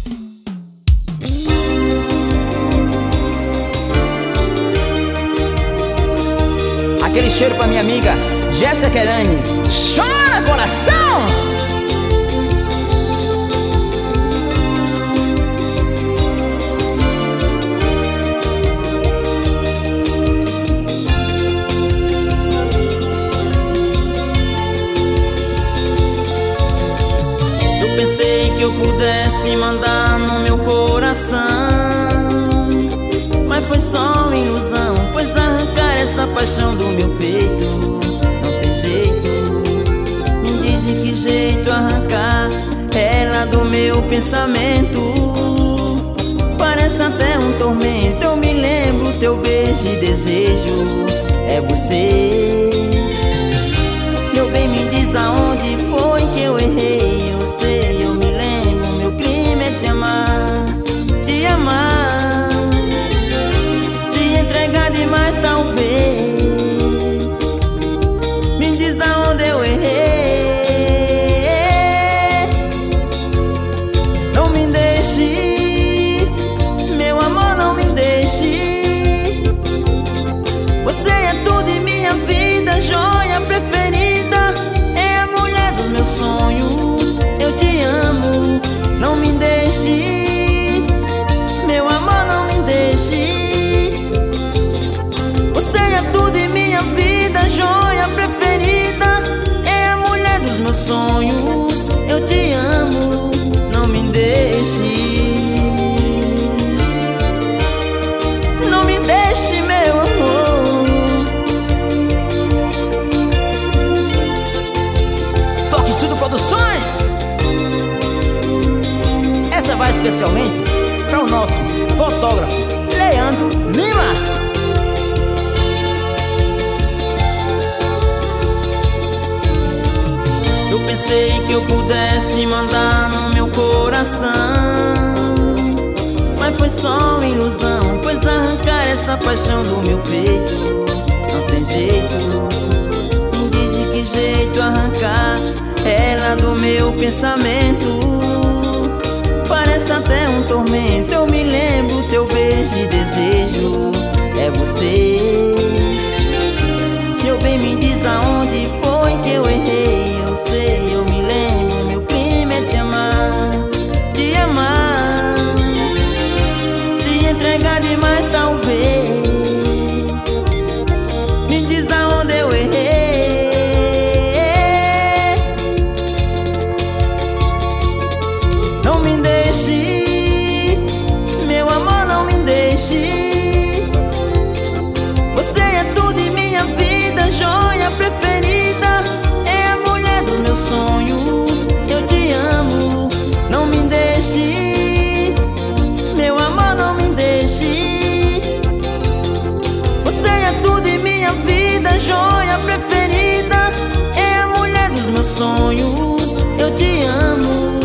Aquele cheiro pra minha amiga Jéssica Querani. Chora, coração! Eu pensei que eu pudesse mandar no meu coração, mas foi só ilusão, pois arrancar essa paixão do meu peito não tem jeito. Me diz de que jeito arrancar ela do meu pensamento. Parece até um tormento, eu me lembro teu beijo e desejo é você. Meu bem, me diz aonde foi que eu errei. Eu sei, eu me lembro, meu crime é te amar, te amar. Se entregar demais talvez. Me diz aonde eu errei. Não me deixe, meu amor, não me deixe. Você é tudo em minha vida, joia preferida, é a mulher dos meus sonhos. Eu te amo, não me deixe, meu amor, não me deixe. Você é tudo em minha vida, joia preferida, é a mulher dos meus sonhos. Eu te amo, não me deixe. Não me deixe, meu amor. Toque Estúdio Produções. Essa vai especialmente para o nosso fotógrafo Leandro Lima. Eu pensei que eu pudesse mandar no meu coração, mas foi só ilusão, pois arrancar essa paixão do meu peito não tem jeito. Me diz de que jeito arrancar ela do meu pensamento. Parece até um tormento, eu me lembro teu beijo e desejo é você. Meu bem, me diz aonde foi que eu errei. Eu sei, eu me lembro, meu crime é te amar, te amar. Se entregar demais talvez. Me diz aonde eu errei. Não me deixe, meu amor, não me deixe. Você é tudo em minha vida, joia preferida, é a mulher dos meus sonhos. Eu te amo, não me deixe, meu amor, não me deixe. Você é tudo em minha vida, joia preferida, é a mulher dos meus sonhos. Eu te amo.